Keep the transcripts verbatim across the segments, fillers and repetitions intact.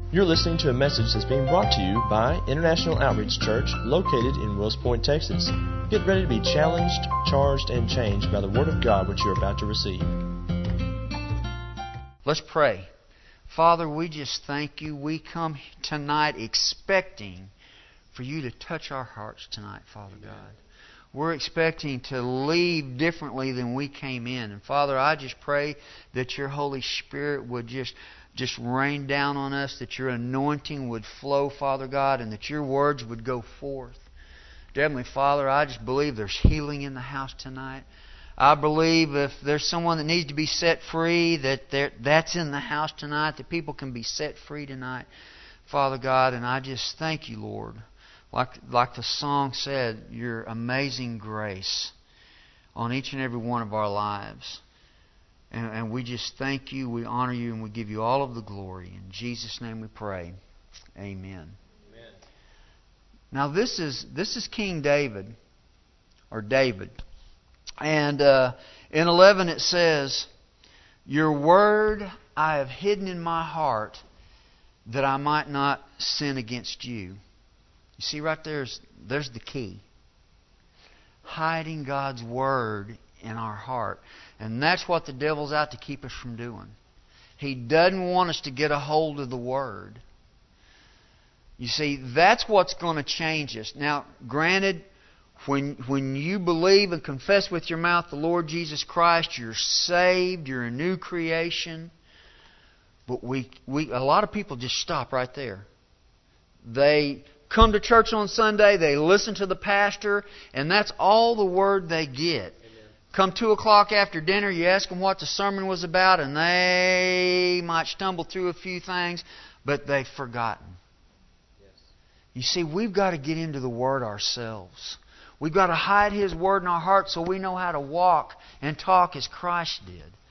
You're listening to a message that's being brought to you by International Outreach Church, located in Wills Point, Texas. Get ready to be challenged, charged, and changed by the Word of God which you're about to receive. Let's pray. Father, we just thank you. We come tonight expecting for you to touch our hearts tonight, Father God. We're expecting to leave differently than we came in. And Father, I just pray that your Holy Spirit would just Just rain down on us, that your anointing would flow, Father God, and that your words would go forth. Dear Heavenly Father, I just believe there's healing in the house tonight. I believe if there's someone that needs to be set free, that that's in the house tonight, that people can be set free tonight, Father God. And I just thank you, Lord. Like, like the song said, your amazing grace on each and every one of our lives. And, and we just thank you, we honor you, and we give you all of the glory. In Jesus' name we pray. Amen. Amen. Now this is this is King David, or David. And uh, in eleven it says, "Your word I have hidden in my heart, that I might not sin against you." You see right there's there's the key. Hiding God's word in our heart. And that's what the devil's out to keep us from doing. He doesn't want us to get a hold of the Word. You see, that's what's going to change us. Now, granted, when when you believe and confess with your mouth the Lord Jesus Christ, you're saved, you're a new creation. But we we a lot of people just stop right there. They come to church on Sunday, they listen to the pastor, and that's all the Word they get. Come two o'clock after dinner, you ask them what the sermon was about, and they might stumble through a few things, but they've forgotten. Yes. You see, we've got to get into the Word ourselves. We've got to hide His Word in our hearts so we know how to walk and talk as Christ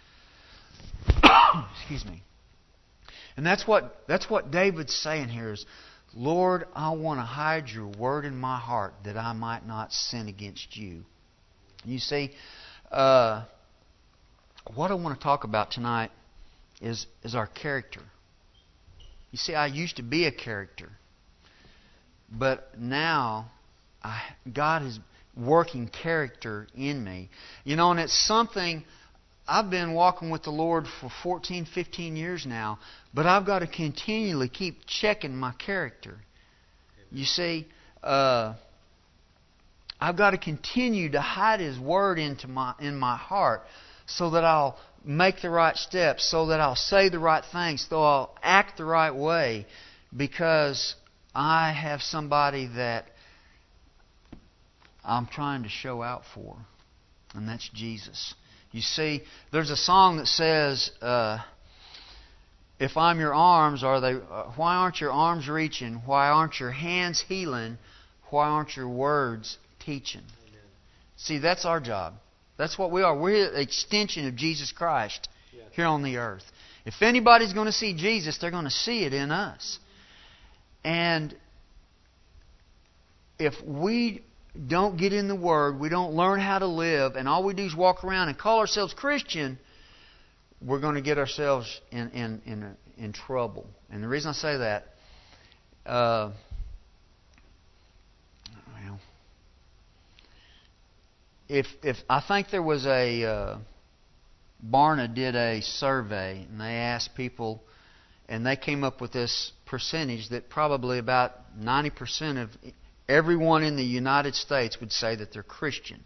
did. Excuse me. And that's what that's what David's saying here is, Lord, I want to hide your Word in my heart that I might not sin against you. You see, uh, what I want to talk about tonight is, is our character. You see, I used to be a character. But now, I, God is working character in me. You know, and it's something, I've been walking with the Lord for fourteen, fifteen years now, but I've got to continually keep checking my character. You see, uh... I've got to continue to hide His Word into my in my heart so that I'll make the right steps, so that I'll say the right things, so I'll act the right way, because I have somebody that I'm trying to show out for, and that's Jesus. You see, there's a song that says, uh, "If I'm your arms, are they? Uh, why aren't your arms reaching? Why aren't your hands healing? Why aren't your words teaching?" Amen. See, that's our job. That's what we are. We're an extension of Jesus Christ yes. here on the earth. If anybody's going to see Jesus, they're going to see it in us. And if we don't get in the Word, we don't learn how to live, and all we do is walk around and call ourselves Christian, we're going to get ourselves in in in, in trouble. And the reason I say that, uh, If if I think there was a uh, Barna did a survey and they asked people, and they came up with this percentage that probably about ninety percent of everyone in the United States would say that they're Christian.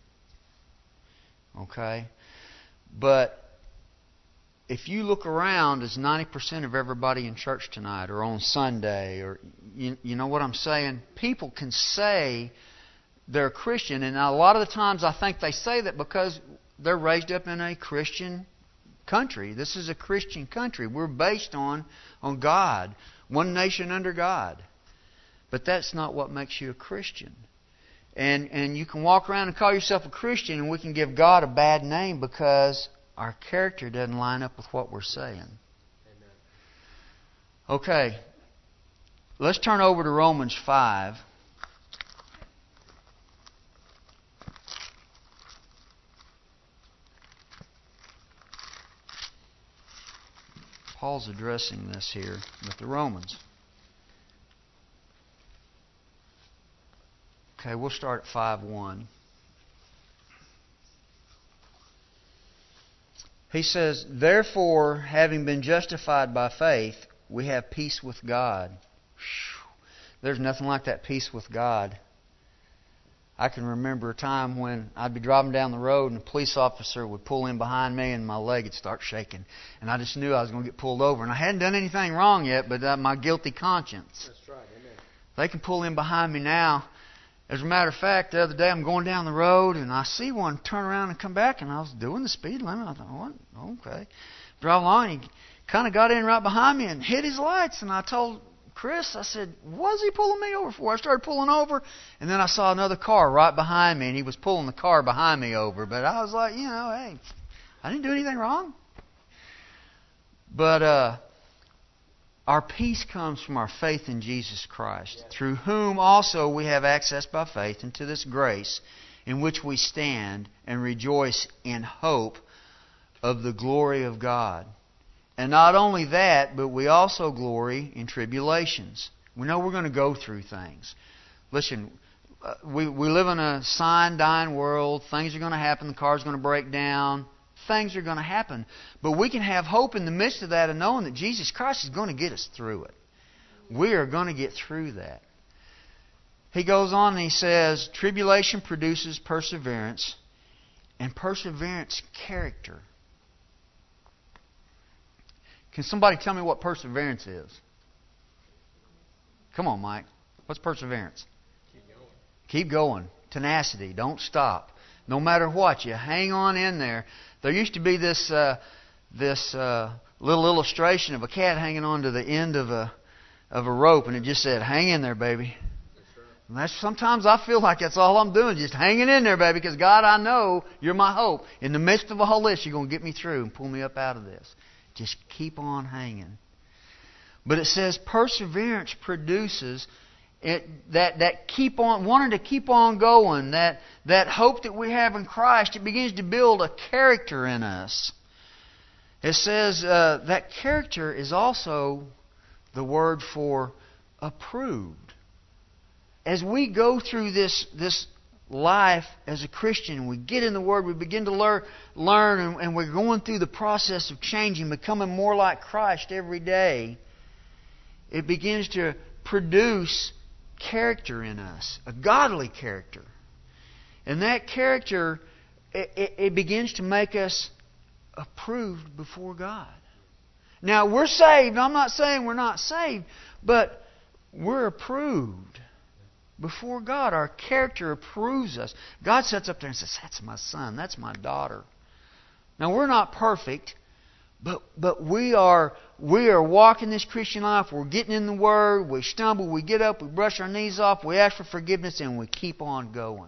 Okay? But if you look around, is ninety percent of everybody in church tonight or on Sunday, or you, you know what I'm saying? People can say they're a Christian, and a lot of the times I think they say that because they're raised up in a Christian country. This is a Christian country. We're based on, on God, one nation under God. But that's not what makes you a Christian. And and you can walk around and call yourself a Christian, and we can give God a bad name because our character doesn't line up with what we're saying. Amen. Okay, let's turn over to Romans five. Paul's addressing this here with the Romans. Okay, we'll start at five one. He says, "Therefore, having been justified by faith, we have peace with God." There's nothing like that peace with God. I can remember a time when I'd be driving down the road and a police officer would pull in behind me and my leg would start shaking. And I just knew I was going to get pulled over. And I hadn't done anything wrong yet, but uh, my guilty conscience. That's right. Amen. They can pull in behind me now. As a matter of fact, the other day I'm going down the road and I see one turn around and come back, and I was doing the speed limit. I thought, what? Okay. Drive along, and he kind of got in right behind me and hit his lights. And I told Chris, I said, what is he pulling me over for? I started pulling over, and then I saw another car right behind me, and he was pulling the car behind me over. But I was like, you know, hey, I didn't do anything wrong. But uh, our peace comes from our faith in Jesus Christ, yes, through whom also we have access by faith into this grace in which we stand and rejoice in hope of the glory of God. And not only that, but we also glory in tribulations. We know we're going to go through things. Listen, uh, we, we live in a sign, dying world. Things are going to happen. The car's going to break down. Things are going to happen. But we can have hope in the midst of that and knowing that Jesus Christ is going to get us through it. We are going to get through that. He goes on and he says, tribulation produces perseverance, and perseverance, character. Can somebody tell me what perseverance is? Come on, Mike. What's perseverance? Keep going. Keep going. Tenacity. Don't stop. No matter what, you hang on in there. There used to be this uh, this uh, little illustration of a cat hanging on to the end of a of a rope, and it just said, "Hang in there, baby." That's right. And that's sometimes I feel like that's all I'm doing, just hanging in there, baby, because God, I know You're my hope. In the midst of a whole list, You're going to get me through and pull me up out of this. Just keep on hanging. But it says perseverance produces it, that that keep on wanting to keep on going. That that hope that we have in Christ, it begins to build a character in us. It says uh, that character is also the word for approved. As we go through this this life as a Christian, we get in the Word, we begin to learn, learn, and, and we're going through the process of changing, becoming more like Christ every day. It begins to produce character in us, a godly character. And that character, it, it, it begins to make us approved before God. Now, we're saved. I'm not saying we're not saved, but we're approved before God. Our character approves us. God sits up there and says, that's my son, that's my daughter. Now, we're not perfect, but but we are we are walking this Christian life. We're getting in the Word. We stumble, we get up, we brush our knees off, we ask for forgiveness, and we keep on going.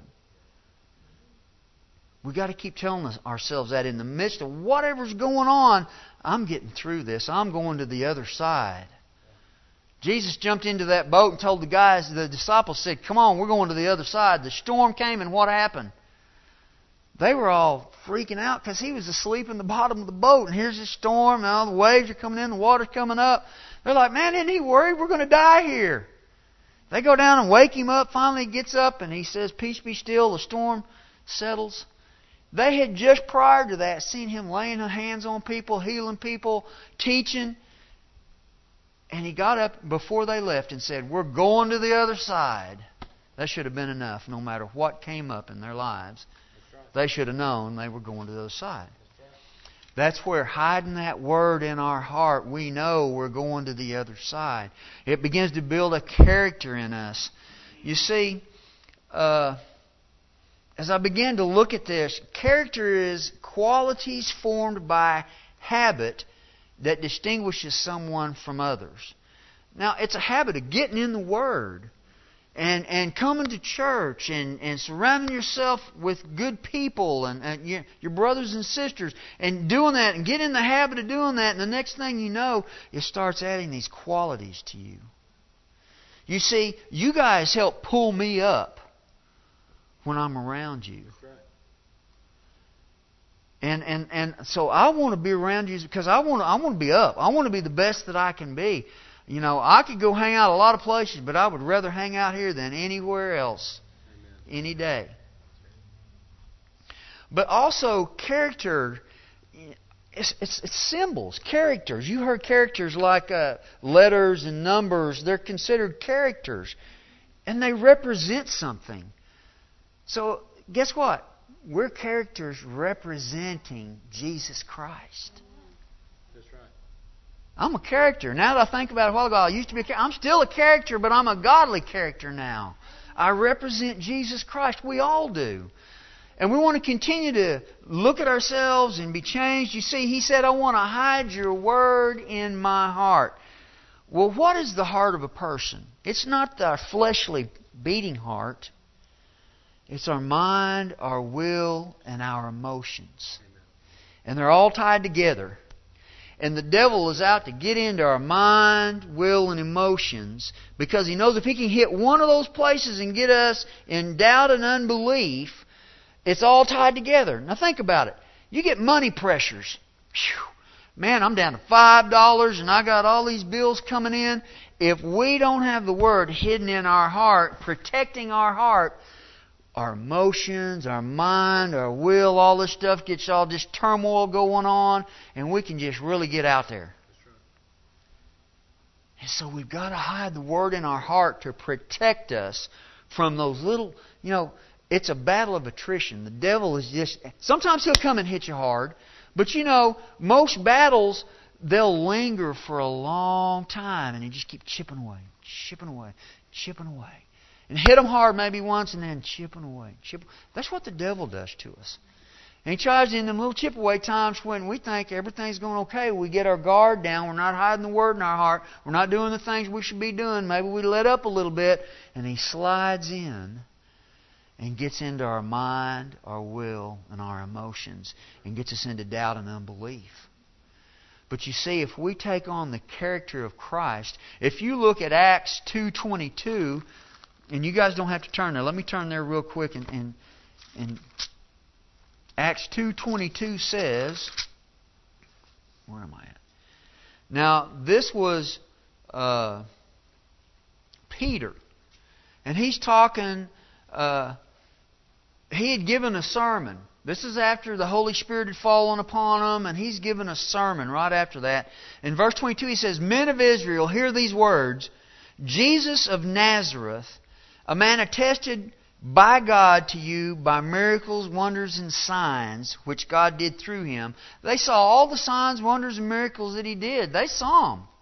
We've got to keep telling ourselves that in the midst of whatever's going on, I'm getting through this. I'm going to the other side. Jesus jumped into that boat and told the guys, the disciples said, come on, we're going to the other side. The storm came, and what happened? They were all freaking out because He was asleep in the bottom of the boat. And here's the storm. Now the waves are coming in, the water's coming up. They're like, man, isn't He worried? We're going to die here. They go down and wake Him up. Finally He gets up and He says, peace be still. The storm settles. They had just prior to that seen Him laying hands on people, healing people, teaching. And He got up before they left and said, we're going to the other side. That should have been enough, no matter what came up in their lives. They should have known they were going to the other side. That's where, hiding that Word in our heart, we know we're going to the other side. It begins to build a character in us. You see, uh, as I began to look at this, character is qualities formed by habit that distinguishes someone from others. Now, it's a habit of getting in the Word and and coming to church and, and surrounding yourself with good people and, and your, your brothers and sisters and doing that and get in the habit of doing that, and the next thing you know, it starts adding these qualities to you. You see, you guys help pull me up when I'm around you. That's right. And, and and so I want to be around you because I want to, I want to be up. I want to be the best that I can be. You know, I could go hang out a lot of places, but I would rather hang out here than anywhere else. Amen. any day. But also character, it's, it's, it's symbols, characters. You heard characters like uh, letters and numbers. They're considered characters. And they represent something. So guess what? We're characters representing Jesus Christ. That's right. I'm a character. Now that I think about it a while ago, I used to be a character. I'm still a character, but I'm a godly character now. I represent Jesus Christ. We all do. And we want to continue to look at ourselves and be changed. You see, He said, I want to hide your word in my heart. Well, what is the heart of a person? It's not our fleshly beating heart. It's our mind, our will, and our emotions. And they're all tied together. And the devil is out to get into our mind, will, and emotions because he knows if he can hit one of those places and get us in doubt and unbelief, it's all tied together. Now think about it. You get money pressures. Whew. Man, I'm down to five dollars and I got all these bills coming in. If we don't have the Word hidden in our heart, protecting our heart, our emotions, our mind, our will, all this stuff gets all this turmoil going on, and we can just really get out there. And so we've got to hide the Word in our heart to protect us from those little, you know, it's a battle of attrition. The devil is just, sometimes he'll come and hit you hard, but you know, most battles, they'll linger for a long time, and you just keep chipping away, chipping away, chipping away. And hit them hard maybe once and then chipping away. Chip. That's what the devil does to us. And he tries in them little chip away times when we think everything's going okay. We get our guard down. We're not hiding the Word in our heart. We're not doing the things we should be doing. Maybe we let up a little bit. And he slides in and gets into our mind, our will, and our emotions. And gets us into doubt and unbelief. But you see, if we take on the character of Christ, if you look at Acts two twenty-two... and you guys don't have to turn there. Let me turn there real quick. And, and, and Acts two twenty-two says, where am I at? Now, this was uh, Peter. And he's talking, uh, he had given a sermon. This is after the Holy Spirit had fallen upon him, and he's given a sermon right after that. In verse twenty-two, he says, Men of Israel, hear these words, Jesus of Nazareth, a man attested by God to you by miracles, wonders, and signs, which God did through Him. They saw all the signs, wonders, and miracles that He did. They saw them.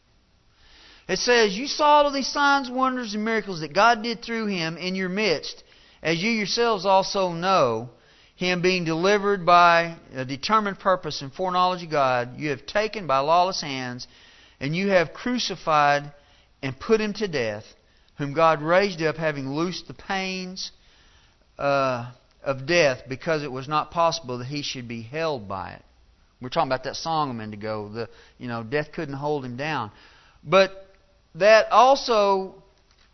It says, you saw all of these signs, wonders, and miracles that God did through Him in your midst, as you yourselves also know, Him being delivered by a determined purpose and foreknowledge of God, you have taken by lawless hands, and you have crucified and put Him to death, whom God raised up, having loosed the pains uh, of death, because it was not possible that He should be held by it. We're talking about that song a minute ago. The you know death couldn't hold Him down, but that also.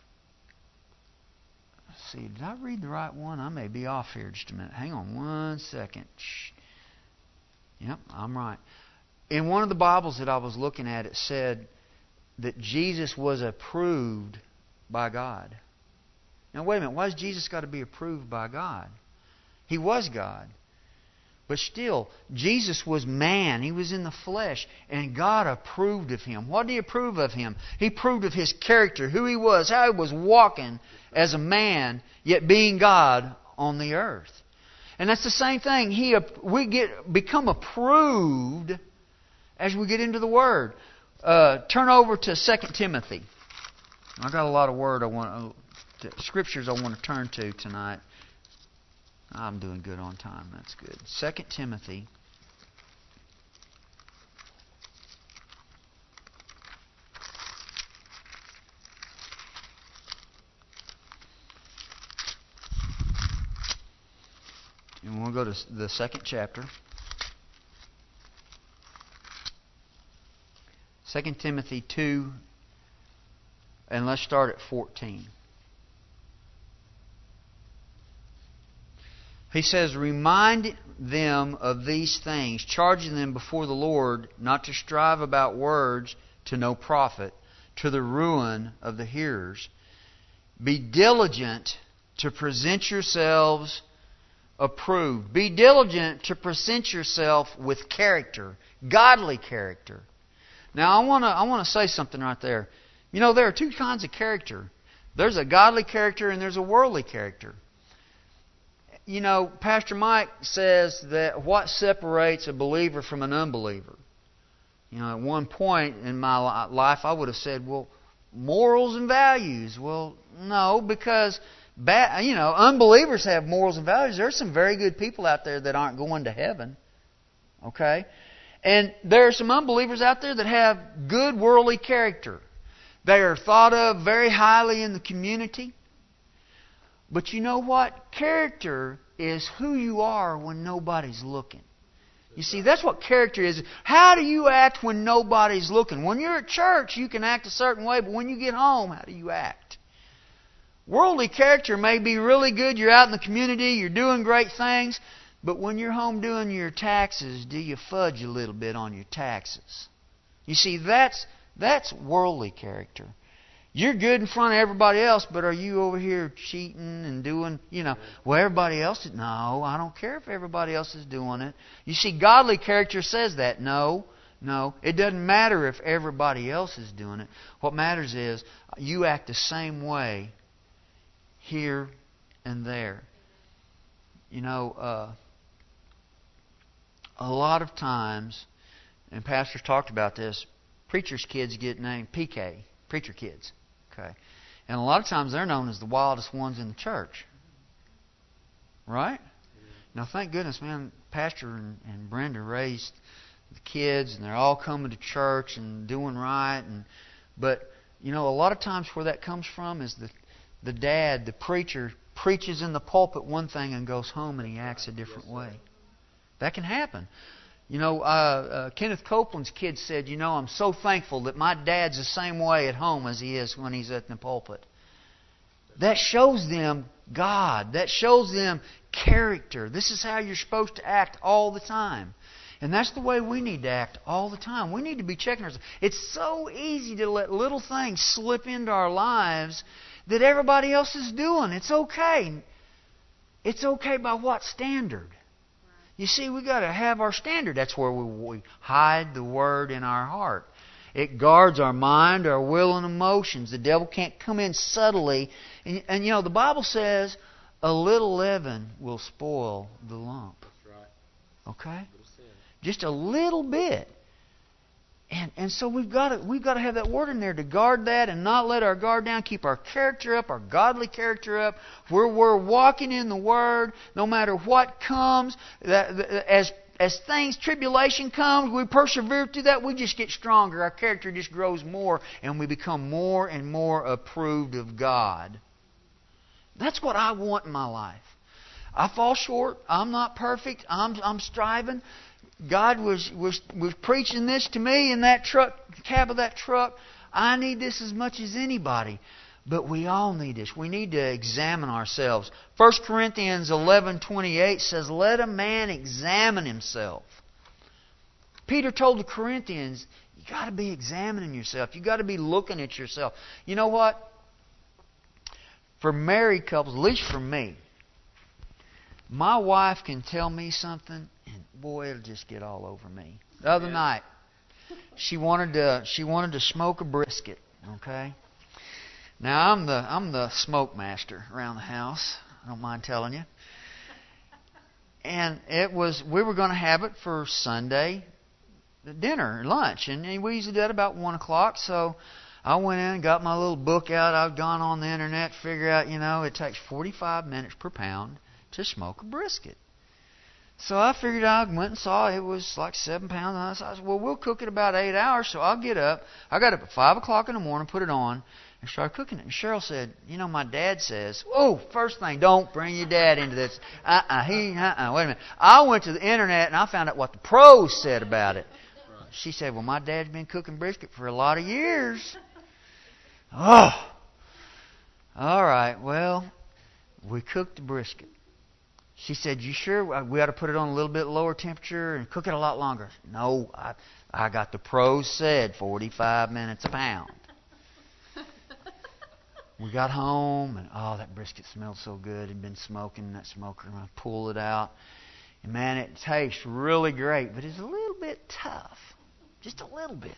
Let's see, did I read the right one? I may be off here just a minute. Hang on one second. Shh. Yep, I'm right. In one of the Bibles that I was looking at, it said that Jesus was approved by God. Now wait a minute, why has Jesus got to be approved by God? He was God. But still, Jesus was man. He was in the flesh. And God approved of Him. What did He approve of Him? He approved of His character, who He was, how He was walking as a man, yet being God on the earth. And that's the same thing. He, we get become approved as we get into the Word. Uh, turn over to Second Timothy. I got a lot of word I want, uh, scriptures I want to turn to tonight. I'm doing good on time. That's good. Second Timothy. And we'll go to the second chapter. Second Timothy two. And let's start at fourteen. He says, remind them of these things, charging them before the Lord not to strive about words to no profit, to the ruin of the hearers. Be diligent to present yourselves approved. Be diligent to present yourself with character, godly character. Now, I want to I want to say something right there. You know, there are two kinds of character. There's a godly character and there's a worldly character. You know, Pastor Mike says that what separates a believer from an unbeliever. You know, at one point in my life, I would have said, well, morals and values. Well, no, because bad, you know, unbelievers have morals and values. There's some very good people out there that aren't going to heaven. Okay? And there are some unbelievers out there that have good worldly character. They are thought of very highly in the community. But you know what? Character is who you are when nobody's looking. You see, that's what character is. How do you act when nobody's looking? When you're at church, you can act a certain way, but when you get home, how do you act? Worldly character may be really good. You're out in the community, you're doing great things, but when you're home doing your taxes, do you fudge a little bit on your taxes? You see, that's that's worldly character. You're good in front of everybody else, but are you over here cheating and doing, you know, well, everybody else is... No, I don't care if everybody else is doing it. You see, godly character says that. No, no. It doesn't matter if everybody else is doing it. What matters is you act the same way here and there. You know, uh, a lot of times, and pastors talked about this, preachers' kids get named P K, preacher kids. Okay. And a lot of times they're known as the wildest ones in the church. Right? Now, thank goodness, man, Pastor and, and Brenda raised the kids, and they're all coming to church and doing right. And But, you know, a lot of times where that comes from is the, the dad, the preacher, preaches in the pulpit one thing and goes home and he acts a different way. That can happen. You know, uh, uh, Kenneth Copeland's kid said, you know, I'm so thankful that my dad's the same way at home as he is when he's at the pulpit. That shows them God. That shows them character. This is how you're supposed to act all the time. And that's the way we need to act all the time. We need to be checking ourselves. It's so easy to let little things slip into our lives that everybody else is doing. It's okay. It's okay by what standard? You see, we've got to have our standard. That's where we, we hide the Word in our heart. It guards our mind, our will, and emotions. The devil can't come in subtly. And, and you know, the Bible says, a little leaven will spoil the lump. That's right. Okay? Just a little bit. And and so we've got to we've got to have that word in there to guard that and not let our guard down. Keep our character up, our godly character up. Where we're walking in the Word, no matter what comes, that, that, as as things, tribulation comes, we persevere through that. We just get stronger. Our character just grows more, and we become more and more approved of God. That's what I want in my life. I fall short. I'm not perfect. I'm I'm striving. God was, was was preaching this to me in that truck, cab of that truck. I need this as much as anybody. But we all need this. We need to examine ourselves. First Corinthians eleven twenty-eight says, let a man examine himself. Peter told the Corinthians, you got to be examining yourself. You got to be looking at yourself. You know what? For married couples, at least for me, my wife can tell me something, and boy, it'll just get all over me. The other yeah. night, she wanted to she wanted to smoke a brisket. Okay. Now I'm the I'm the smoke master around the house. I don't mind telling you. And it was we were going to have it for Sunday dinner, lunch, and we usually do it about one o'clock. So I went in and got my little book out. I've gone on the internet, figure out you know it takes forty-five minutes per pound to smoke a brisket. So I figured out, went and saw it was like seven pounds. And I said, well, we'll cook it about eight hours. So I'll get up. I got up at five o'clock in the morning, put it on, and started cooking it. And Cheryl said, you know, my dad says, oh, first thing, don't bring your dad into this. Uh-uh, he, uh-uh, wait a minute. I went to the internet and I found out what the pros said about it. She said, well, my dad's been cooking brisket for a lot of years. Oh. All right, well, we cooked the brisket. She said, you sure we ought to put it on a little bit lower temperature and cook it a lot longer? No, I, I got the pros said forty-five minutes a pound. We got home, and oh, that brisket smelled so good. It had been smoking in that smoker, and I pulled it out. And man, it tastes really great, but it's a little bit tough. Just a little bit.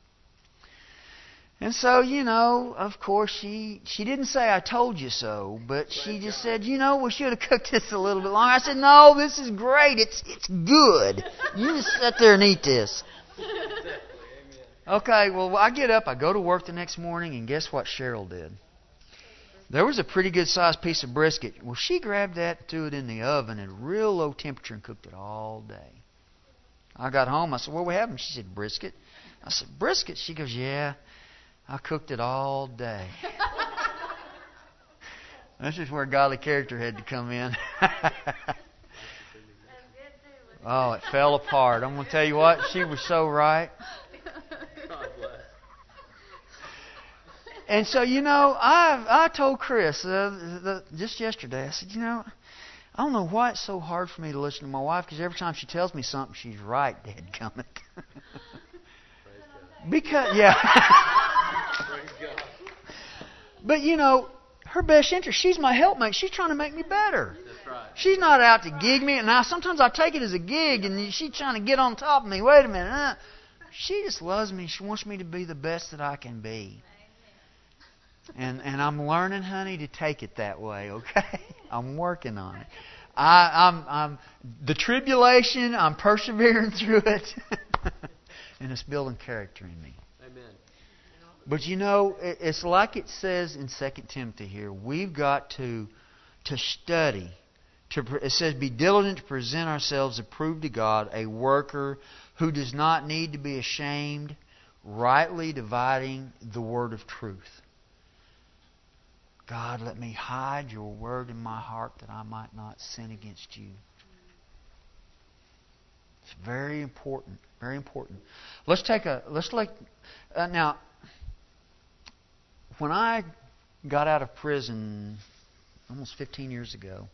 And so, you know, of course, she she didn't say, I told you so, but she just said, you know, we should have cooked this a little bit longer. I said, no, this is great. It's it's good. You just sit there and eat this. Okay, well, I get up, I go to work the next morning, and guess what Cheryl did? There was a pretty good sized piece of brisket. Well, she grabbed that, threw it in the oven at a real low temperature, and cooked it all day. I got home, I said, what are we having? She said, brisket. I said, brisket? She goes, yeah. I cooked it all day. This is where godly character had to come in. Oh, it fell apart. I'm going to tell you what, she was so right. And so, you know, I I told Chris uh, the, just yesterday, I said, you know, I don't know why it's so hard for me to listen to my wife, because every time she tells me something, she's right, dadgummit. Because, yeah. But, you know, her best interest, she's my helpmate. She's trying to make me better. That's right. She's not out to gig me. And now sometimes I take it as a gig, and she's trying to get on top of me. Wait a minute. Uh, she just loves me. She wants me to be the best that I can be. And and I'm learning, honey, to take it that way, okay? I'm working on it. I, I'm, I'm the tribulation, I'm persevering through it. And it's building character in me. Amen. But you know, it's like it says in Second Timothy here. We've got to to study. To it says, be diligent to present ourselves approved to God, a worker who does not need to be ashamed, rightly dividing the word of truth. God, let me hide your word in my heart that I might not sin against you. It's very important. Very important. Let's take a let's like uh, now. When I got out of prison almost fifteen years ago,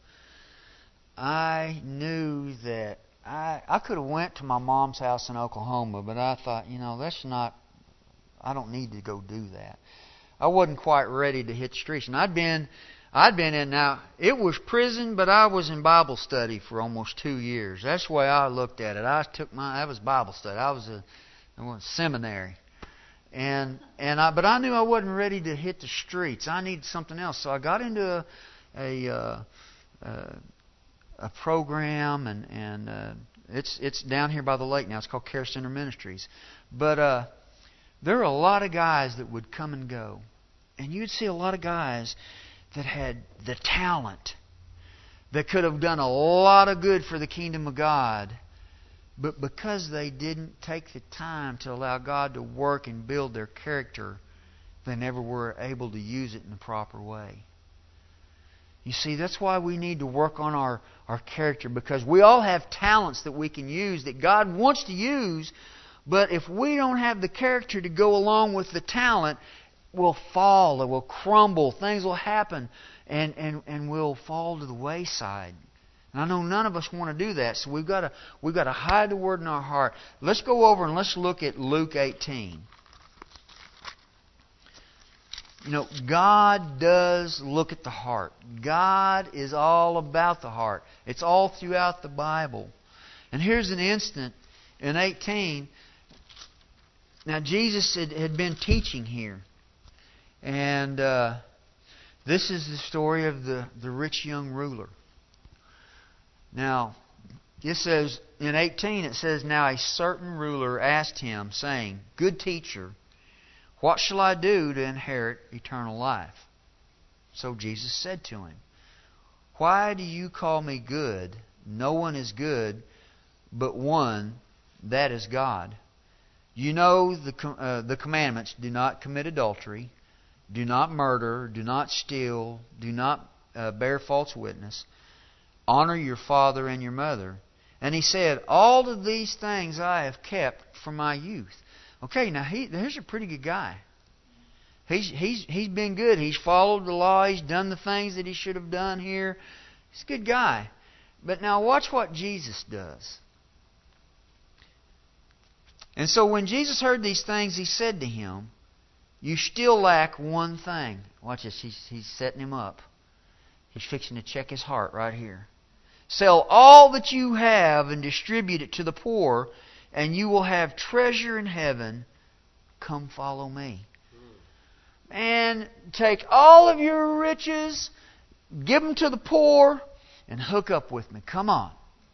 I knew that I I could have went to my mom's house in Oklahoma, but I thought, you know, that's not. I don't need to go do that. I wasn't quite ready to hit the streets, and I'd been, I'd been in now. It was prison, but I was in Bible study for almost two years. That's the way I looked at it. I took my that was Bible study. I was a, I was seminary, and and I but I knew I wasn't ready to hit the streets. I needed something else, so I got into a a, uh, uh, a program, and and uh, it's it's down here by the lake now. It's called Care Center Ministries, but uh, there are a lot of guys that would come and go. And you'd see a lot of guys that had the talent, that could have done a lot of good for the kingdom of God, but because they didn't take the time to allow God to work and build their character, they never were able to use it in the proper way. You see, that's why we need to work on our, our character, because we all have talents that we can use, that God wants to use, but if we don't have the character to go along with the talent, we'll fall, or we'll crumble, things will happen, and, and, and we'll fall to the wayside. And I know none of us want to do that, so we've got to we've got to hide the Word in our heart. Let's go over and let's look at Luke eighteen. You know, God does look at the heart. God is all about the heart. It's all throughout the Bible. And here's an instant in eighteen. Now, Jesus had, had been teaching here. And uh, this is the story of the, the rich young ruler. Now, it says, in eighteen, it says, now a certain ruler asked him, saying, good teacher, what shall I do to inherit eternal life? So Jesus said to him, why do you call me good? No one is good but one, that is God. You know the uh, the commandments, do not commit adultery, do not murder, do not steal, do not uh, bear false witness, honor your father and your mother. And he said, all of these things I have kept from my youth. Okay, now he, here's a pretty good guy. He's, he's, he's been good. He's followed the law. He's done the things that he should have done here. He's a good guy. But now watch what Jesus does. And so when Jesus heard these things, he said to him, you still lack one thing. Watch this. He's, he's setting him up. He's fixing to check his heart right here. Sell all that you have and distribute it to the poor, and you will have treasure in heaven. Come follow me. And take all of your riches, give them to the poor, and hook up with me. Come on.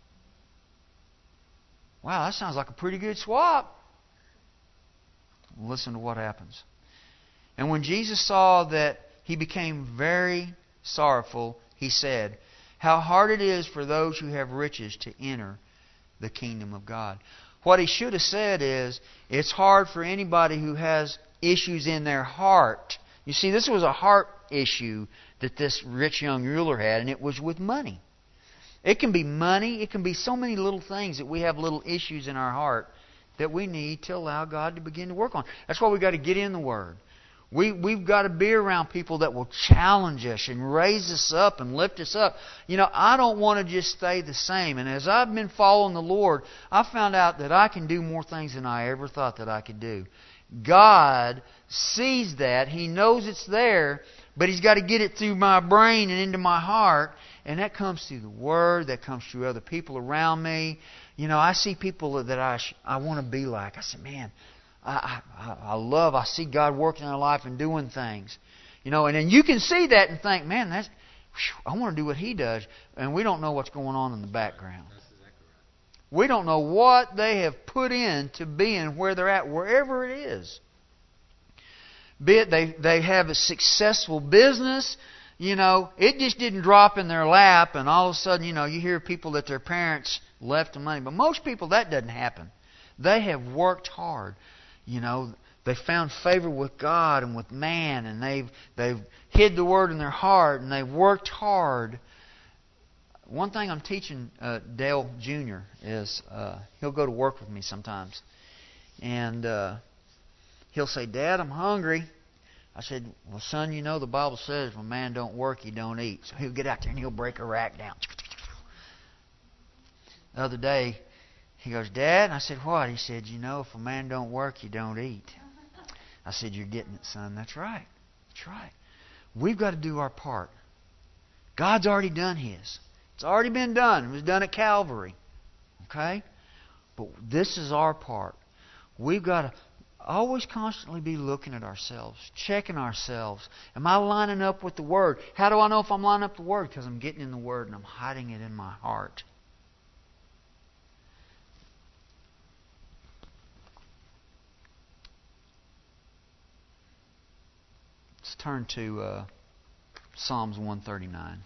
Wow, that sounds like a pretty good swap. Listen to what happens. And when Jesus saw that he became very sorrowful, he said, how hard it is for those who have riches to enter the kingdom of God. What he should have said is, it's hard for anybody who has issues in their heart. You see, this was a heart issue that this rich young ruler had, and it was with money. It can be money. It can be so many little things that we have little issues in our heart that we need to allow God to begin to work on. That's why we've got to get in the Word. We, we've got to be around people that will challenge us and raise us up and lift us up. You know, I don't want to just stay the same. And as I've been following the Lord, I found out that I can do more things than I ever thought that I could do. God sees that. He knows it's there, but He's got to get it through my brain and into my heart. And that comes through the Word. That comes through other people around me. You know, I see people that I sh- I want to be like. I say, man, I, I, I love, I see God working in their life and doing things. You know, and then you can see that and think, man, that's, whew, I want to do what He does. And we don't know what's going on in the background. That's exactly right. We don't know what they have put in to being where they're at, wherever it is. Be it they, they have a successful business. You know, it just didn't drop in their lap and all of a sudden, you know, you hear people that their parents left them money. But most people, that doesn't happen. They have worked hard. You know, they found favor with God and with man, and they've they've hid the Word in their heart, and they've worked hard. One thing I'm teaching uh, Dale Junior is uh, he'll go to work with me sometimes, and uh, he'll say, "Dad, I'm hungry." I said, "Well, son, you know the Bible says when man don't work, he don't eat." So he'll get out there and he'll break a rack down. The other day, he goes, "Dad," and I said, "What?" He said, "You know, if a man don't work, you don't eat." I said, "You're getting it, son. That's right. That's right. We've got to do our part. God's already done His. It's already been done. It was done at Calvary. Okay? But this is our part. We've got to always constantly be looking at ourselves, checking ourselves. Am I lining up with the Word? How do I know if I'm lining up with the Word? Because I'm getting in the Word and I'm hiding it in my heart. Let's turn to uh, Psalms one thirty-nine.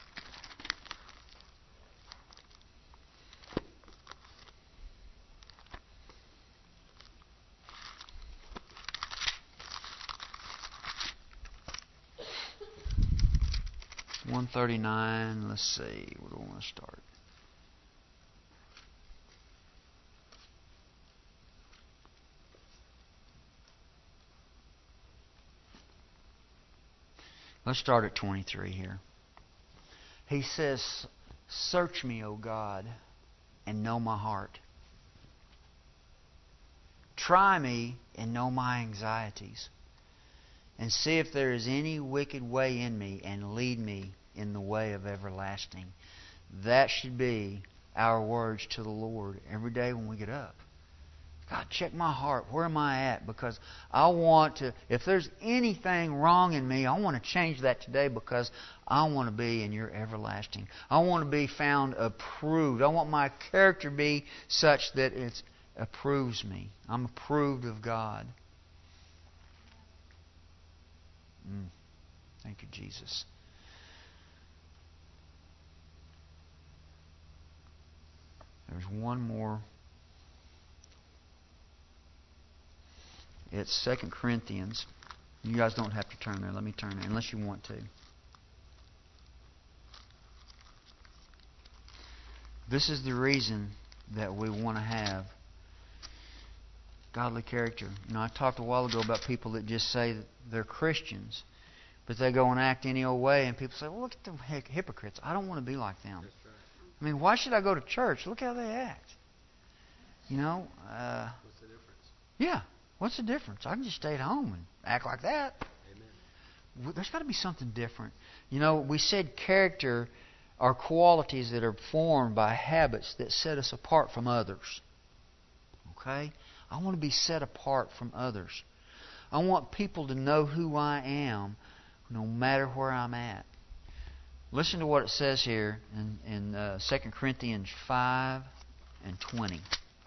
one thirty-nine, let's see, where do I want to start? Let's start at twenty-three here. He says, "Search me, O God, and know my heart. Try me and know my anxieties. And see if there is any wicked way in me, and lead me in the way of everlasting." That should be our words to the Lord every day when we get up. God, check my heart. Where am I at? Because I want to, if there's anything wrong in me, I want to change that today because I want to be in Your everlasting. I want to be found approved. I want my character to be such that it approves me. I'm approved of God. Mm. Thank you, Jesus. There's one more. It's Second Corinthians. You guys don't have to turn there. Let me turn there, unless you want to. This is the reason that we want to have godly character. You know, I talked a while ago about people that just say that they're Christians, but they go and act any old way, and people say, "Well, look at them hypocrites. I don't want to be like them." Right. I mean, why should I go to church? Look how they act. You know? Uh, What's the difference? Yeah. What's the difference? I can just stay at home and act like that. Amen. There's got to be something different. You know, we said character are qualities that are formed by habits that set us apart from others. Okay? I want to be set apart from others. I want people to know who I am no matter where I'm at. Listen to what it says here in, in uh, Second Corinthians five and twenty.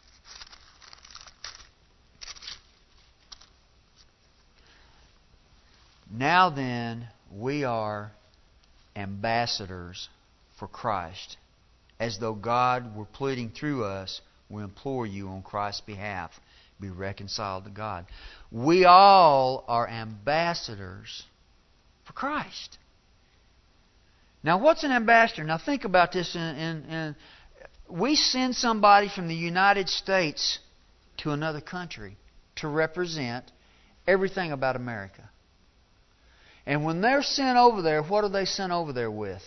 Now then, we are ambassadors for Christ. As though God were pleading through us, we implore you on Christ's behalf, be reconciled to God. We all are ambassadors for Christ. Now, what's an ambassador? Now, think about this. In, in, in, we send somebody from the United States to another country to represent everything about America. And when they're sent over there, what are they sent over there with?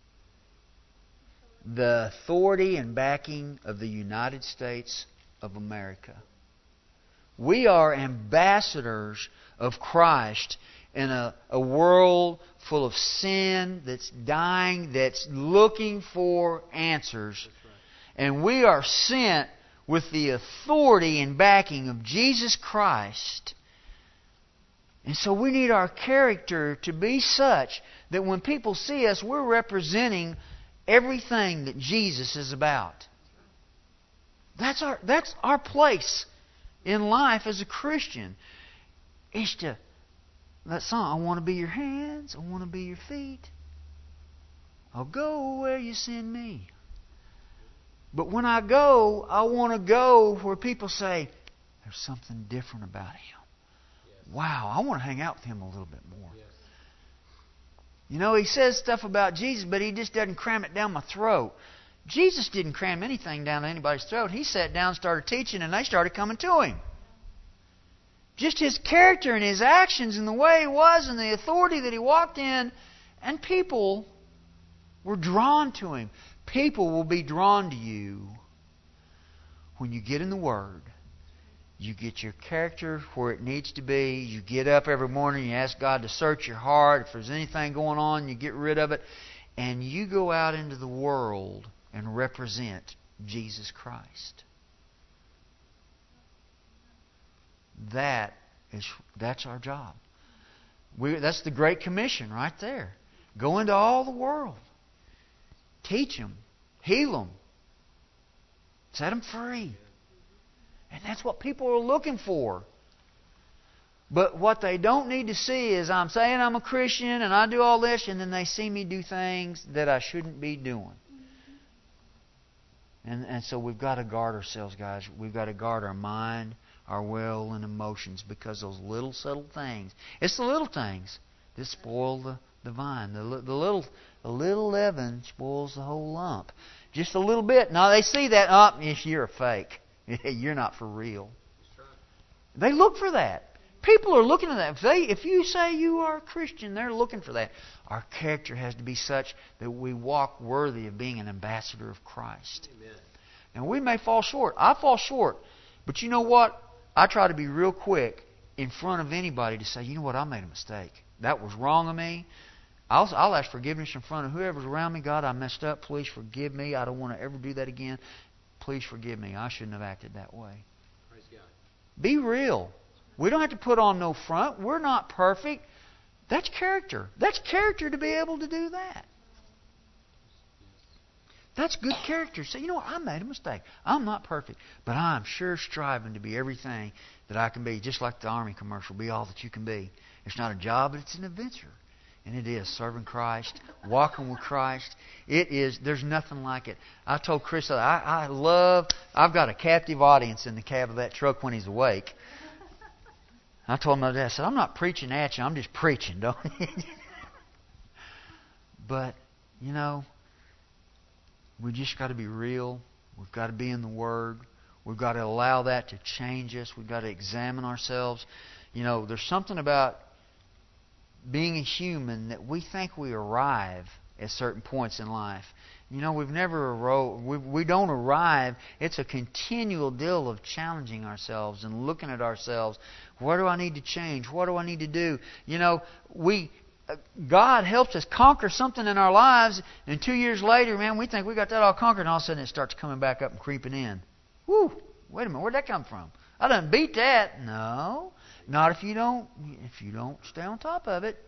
The authority and backing of the United States of America. We are ambassadors of Christ in a, a world full of sin that's dying, that's looking for answers. Right. And we are sent with the authority and backing of Jesus Christ. And so we need our character to be such that when people see us, we're representing everything that Jesus is about. That's our, that's our place in life as a Christian. Is to, that song, I want to be your hands, I want to be your feet. I'll go where you send me. But when I go, I want to go where people say, there's something different about him. Wow, I want to hang out with him a little bit more. Yes. You know, he says stuff about Jesus, but he just doesn't cram it down my throat. Jesus didn't cram anything down anybody's throat. He sat down, started teaching, and they started coming to him. Just his character and his actions and the way he was and the authority that he walked in, and people were drawn to him. People will be drawn to you when you get in the Word. You get your character where it needs to be. You get up every morning, you ask God to search your heart. If there's anything going on, you get rid of it. And you go out into the world and represent Jesus Christ. That is, that's our job. We, that's the Great Commission right there. Go into all the world. Teach them. Heal them. Set them free. And that's what people are looking for. But what they don't need to see is I'm saying I'm a Christian and I do all this, and then they see me do things that I shouldn't be doing. And, and so we've got to guard ourselves, guys. We've got to guard our mind, our will, and emotions, because those little subtle things, it's the little things that spoil the, the vine. The, the little the little leaven spoils the whole lump. Just a little bit. Now they see that, oh, you're a fake. You're not for real. They look for that. People are looking at that. If, they, if you say you are a Christian, they're looking for that. Our character has to be such that we walk worthy of being an ambassador of Christ. Amen. And we may fall short. I fall short. But you know what? I try to be real quick in front of anybody to say, you know what? I made a mistake. That was wrong of me. I'll, I'll ask forgiveness in front of whoever's around me. God, I messed up. Please forgive me. I don't want to ever do that again. Please forgive me. I shouldn't have acted that way. Praise God. Be real. We don't have to put on no front. We're not perfect. That's character. That's character to be able to do that. That's good character. Say, you know what? I made a mistake. I'm not perfect. But I'm sure striving to be everything that I can be. Just like the Army commercial. Be all that you can be. It's not a job, but it's an adventure. And it is serving Christ, walking with Christ. It is, there's nothing like it. I told Chris, I, I love, I've got a captive audience in the cab of that truck when he's awake. I told him my dad, I said, I'm not preaching at you, I'm just preaching, don't you? But, you know, we just got to be real. We've got to be in the Word. We've got to allow that to change us. We've got to examine ourselves. You know, there's something about being a human that we think we arrive at certain points in life. You know, we've never arro- we we don't arrive. It's a continual deal of challenging ourselves and looking at ourselves. What do I need to change? What do I need to do? You know, we God helps us conquer something in our lives, and two years later, man, we think we got that all conquered, and all of a sudden it starts coming back up and creeping in. Woo! Wait a minute, where'd that come from? I done beat that. No, not if you don't if you don't stay on top of it.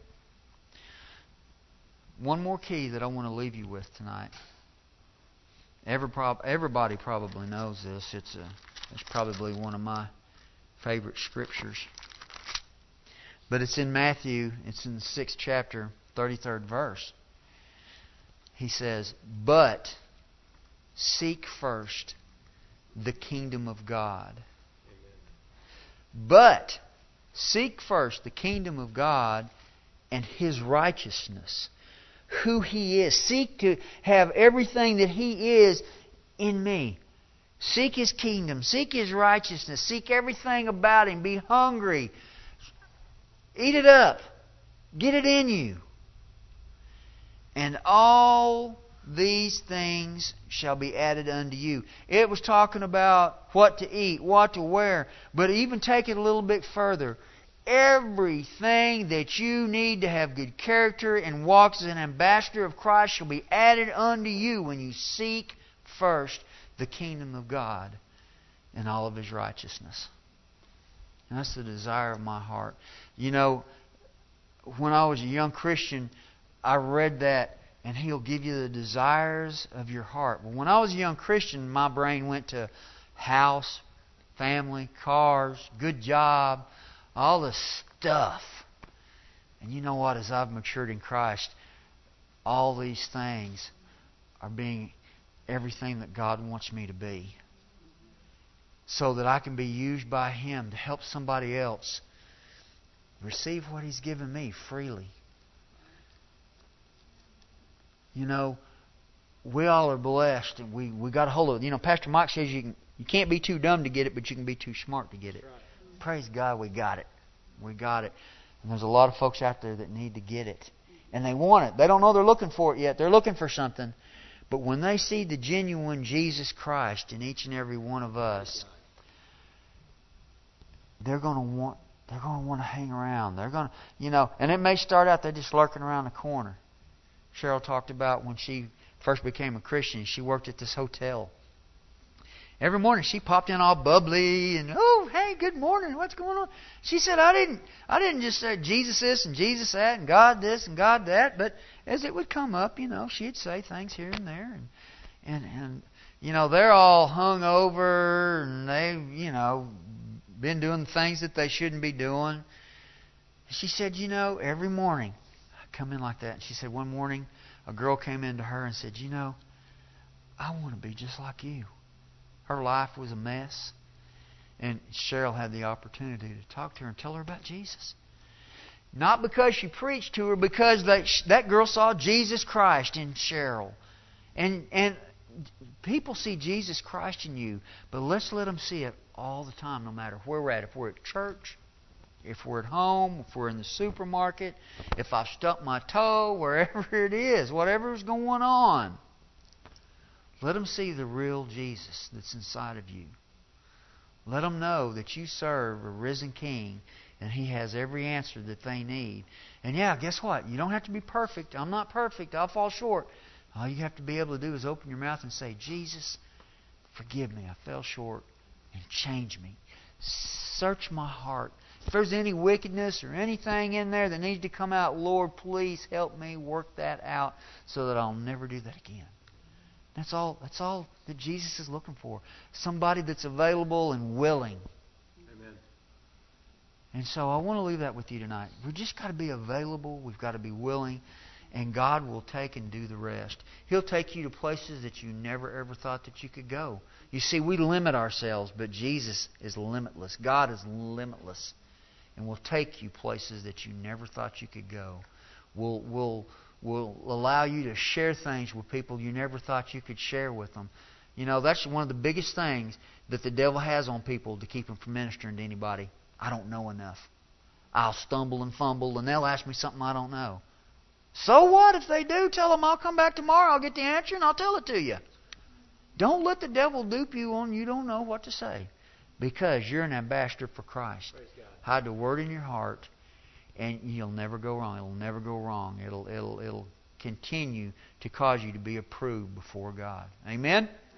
One more key that I want to leave you with tonight. Every prob- everybody probably knows this. It's a, it's probably one of my favorite scriptures. But it's in Matthew. It's in the sixth chapter, thirty-third verse. He says, "But seek first the kingdom of God." Amen. But seek first the kingdom of God and His righteousness. Who He is. Seek to have everything that He is in me. Seek His kingdom. Seek His righteousness. Seek everything about Him. Be hungry. Eat it up. Get it in you. And all these things shall be added unto you. It was talking about what to eat, what to wear. But even take it a little bit further. Everything that you need to have good character and walk as an ambassador of Christ shall be added unto you when you seek first the kingdom of God and all of His righteousness. And that's the desire of my heart. You know, when I was a young Christian, I read that, and He'll give you the desires of your heart. But when I was a young Christian, my brain went to house, family, cars, good job, all this stuff. And you know what? As I've matured in Christ, all these things are being everything that God wants me to be. So that I can be used by Him to help somebody else receive what He's given me freely. You know, we all are blessed, and we, we got a hold of it. You know, Pastor Mike says you can, you can't be too dumb to get it, but you can be too smart to get it. Right. Praise God, we got it. We got it. And there's a lot of folks out there that need to get it. And they want it. They don't know they're looking for it yet. They're looking for something. But when they see the genuine Jesus Christ in each and every one of us, they're going to want they're going to want to hang around. They're going to, you know, and it may start out they're just lurking around the corner. Cheryl talked about when she first became a Christian, she worked at this hotel. Every morning she popped in all bubbly and, oh, hey, good morning, what's going on? She said, I didn't I didn't just say Jesus this and Jesus that and God this and God that, but as it would come up, you know, she'd say things here and there. And, and, and you know, they're all hung over and they, you know, been doing things that they shouldn't be doing. She said, you know, every morning I come in like that. And she said one morning a girl came in to her and said, you know, I want to be just like you. Her life was a mess. And Cheryl had the opportunity to talk to her and tell her about Jesus. Not because she preached to her, because that, that girl saw Jesus Christ in Cheryl. And, and people see Jesus Christ in you, but let's let them see it all the time, no matter where we're at. If we're at church, if we're at home, if we're in the supermarket, if I've stubbed my toe, wherever it is, whatever's going on. Let them see the real Jesus that's inside of you. Let them know that you serve a risen King and He has every answer that they need. And yeah, guess what? You don't have to be perfect. I'm not perfect. I'll fall short. All you have to be able to do is open your mouth and say, Jesus, forgive me. I fell short. And change me. Search my heart. If there's any wickedness or anything in there that needs to come out, Lord, please help me work that out so that I'll never do that again. That's all, that's all that Jesus is looking for. Somebody that's available and willing. Amen. And so I want to leave that with you tonight. We've just got to be available. We've got to be willing. And God will take and do the rest. He'll take you to places that you never ever thought that you could go. You see, we limit ourselves, but Jesus is limitless. God is limitless. And will take you places that you never thought you could go. We'll, we'll, will allow you to share things with people you never thought you could share with them. You know, that's one of the biggest things that the devil has on people to keep them from ministering to anybody. I don't know enough. I'll stumble and fumble and they'll ask me something I don't know. So what if they do? Tell them I'll come back tomorrow. I'll get the answer and I'll tell it to you. Don't let the devil dupe you on you don't know what to say. Because you're an ambassador for Christ. Hide the Word in your heart and you'll never go wrong. It'll never go wrong. It'll, it'll, it'll continue to cause you to be approved before God. Amen?